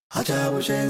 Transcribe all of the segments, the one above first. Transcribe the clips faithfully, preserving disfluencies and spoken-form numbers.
Yo, this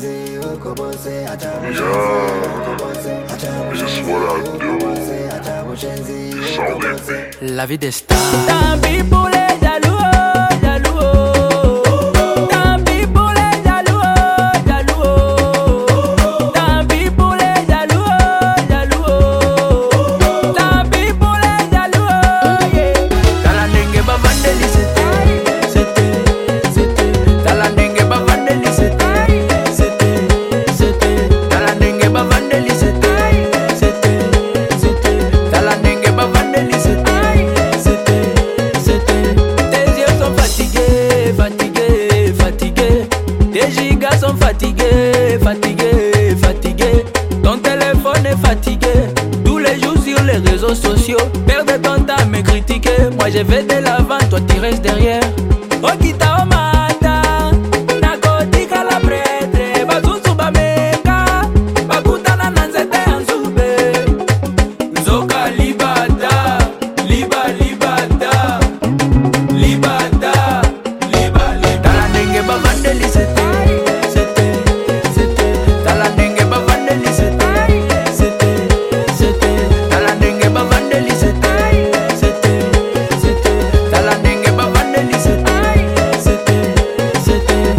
is what I do. It's only me. La vie des stars. Tant pis pour les jaloux, jaloux. Tant pis pour les jaloux, jaloux. Tant pis pour les jaloux, jaloux. Tant pis pour les jaloux, yeah. Talandengue ba vandeli c'était, c'était, c'était. Talandengue ba vandeli c'était, c'était, c'était. Talandengue ba vandeli c'était, c'était, c'était. Talandengue ba vandeli c'était. Fatigués, fatigués, tes gigas sont fatigués, fatigués, fatigués. Ton téléphone est fatigué, tous les jours sur les réseaux sociaux. Perdre ton temps à me critiquer, moi je vais de l'avant, toi tu restes derrière. Okita omata, nakotika la prêtre, bazuzu bameka, bakutana na nzete anzube. Nzoka libada, liba libada, libada. Vandeli c'était, c'était, c'était. Talandengue ba vandeli c'était, c'était, c'était. Talandengue ba vandeli c'était, c'était, c'était. Talandengue ba vandeli c'était, c'était, c'était.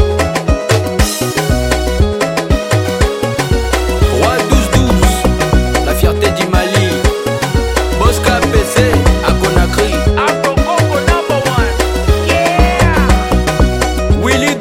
trois douze douze, la fierté du Mali. Bosca P C à Conakry. Afro Congo number one, yeah. Willy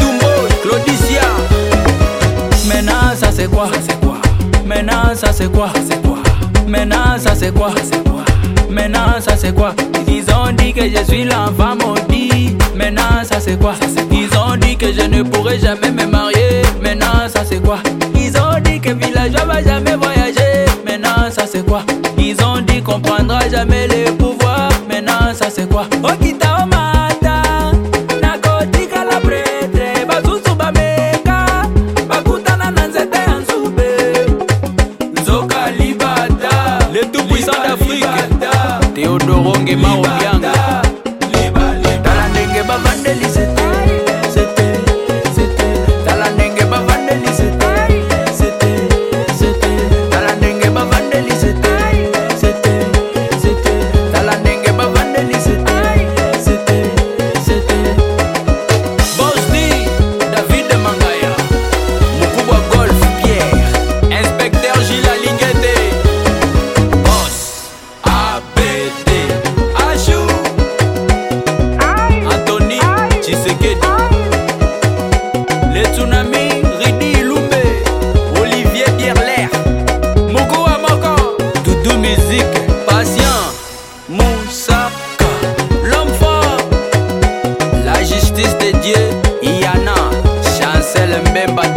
Maintenant ça c'est quoi? C'est quoi? Maintenant ça c'est quoi? C'est quoi? Maintenant ça c'est quoi? C'est quoi? Maintenant ça c'est quoi? Ils ont dit que je suis l'enfant maudit. Maintenant ça c'est quoi? Ils ont dit que je ne pourrai jamais me marier. Maintenant ça c'est quoi? Ils ont dit que villageois va jamais voyager. Maintenant ça c'est quoi? Ils ont dit qu'on prendra jamais les pouvoirs. Maintenant ça c'est quoi? Okita omata, nakotika la prêtre, bazuzu bameka, bakutana na nzete anzube. Nzoka libada, le tout puissant d'Afrique, Théodoro Nguema Obianga. Talandengue ba vandeli c'était, c'était, c'était. Talandengue ba vandeli c'était, c'était, c'était. Talandengue ba vandeli c'était, c'était, c'était. Talandengue ba vandeli c'était, c'était, c'était. Boss D, David Mangaya, Mukubwa Golf Pierre, Inspecteur Gila Lingete, Boss A B D Achou, Anthony Tshisekedi, Les Tsunamis, Ridi Lumbe, Olivier Bierler, Moko Amoko, Doudou Musique, Patient, Moussaka, l'homme fort, la justice de Dieu, Iana, Chancel Mbemba.